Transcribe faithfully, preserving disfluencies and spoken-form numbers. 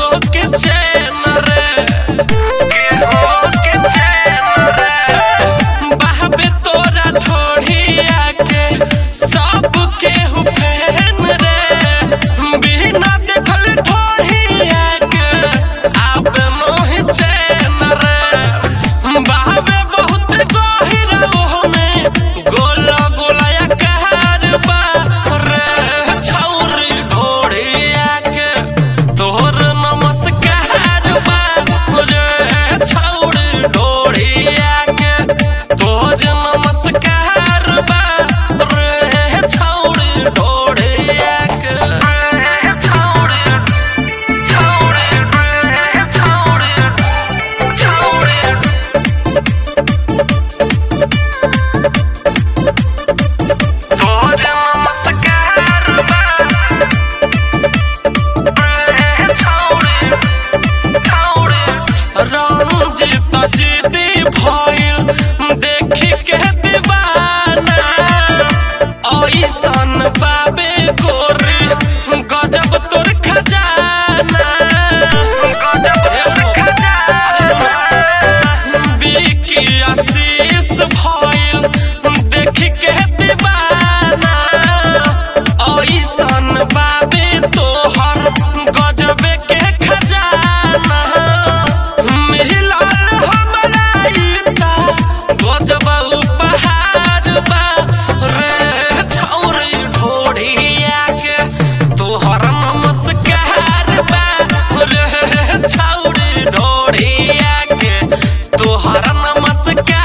हो के चैन रे के हो के चैन रे बहबे तोरा ढोढ़िया के सब के हु फैन रे बिना देखल ढोढ़िया के आप मोह चैन रे बहबे बहुत गहिर ओहमे गोला गोलाया कहर बा रे छौरी ढोढ़िया के तोहर नमस्कार बा रे छौरी ढोढ़िया के तोहर नमस्कार बा रे छौरी ढोढ़िया के रे छौरी छौरी रे छौरी छौरी तोहर नमस्कार बा रे छौरी छौरी रंजित जिदी भइल देखी के दीवाना ऐसन बाबे गोरी गजब तोर खजाना गजब तोर खजाना बिकी आशीष भइल देखी के दीवाना ऐसन बाबे तोहर गजबे के खजाना मिलल हमरा इता गजब उपहार बा रे छौरी ढोढ़िया के तोहर नमस्कार बा रे छौरी ढोढ़िया के तोहर नमस्कार